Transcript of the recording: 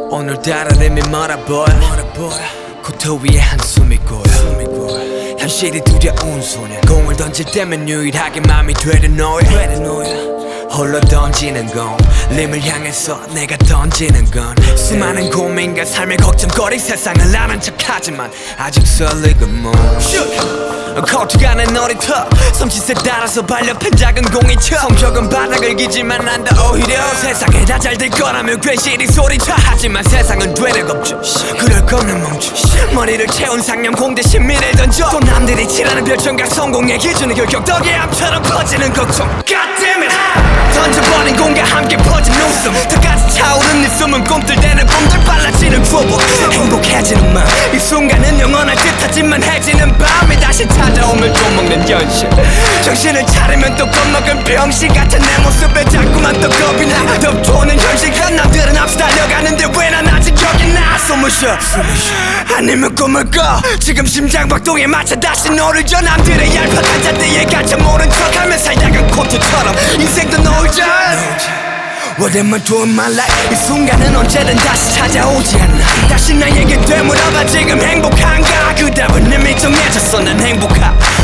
오늘따라 내미 멀어 보여 코트 위에 한숨이 고여 현실이 두려운 소년 공을 던질 때면 유일하게 맘이 되는 너야 홀로 던지는 건 림을 향해서 내가 던지는 건 수많은 고민과 삶의 걱정거리 세상을 아는 척하지만 아직 설레고 뭐 코트가 내 놀이터 섬짓에 따라서 발렵한 작은 공이쳐 성격은 바닥을 기지만 난다 오히려 세상에 다 잘 될 거라며 괜시리 소리쳐 하지만 세상은 되레 겁죠 그럴 거면 멈춰 머리를 채운 상념 공대신 미래를 던져 또 남들이 칠하는 별점과 성공의 기준은 결격 덕이암처럼 퍼지는 걱정 God damn it 던져버린 공과 함께 퍼진 웃음 턱까지 차오른 네 숨은 꿈틀대는 꿈들 빨라지는 구보 행복해지는 마음 이 순간은 영원할 듯하지만 해지는 밤이 다시 찾아오면 또 먹는 현실 정신을 차리면 또 겁먹은 병신 같은 내 모습에 자꾸만 또 겁이 나 덮도는 현실과 남들은 앞서 달려가는데 왜 난 아직 여기 나 숨을 쉬어 아니면 꿈을 꿔 지금 심장박동에 맞춰 다시 너를 줘 남들의 얄팍한 잔디에 갇혀 모른 척하며 살다간 코트처럼 인생도 놀자 What am I doing my life 이 순간은 언제든 다시 찾아오지 않나 다시 나에게 되물어봐 지금 행복한가 그 답은 이미 정해졌어 난 행복하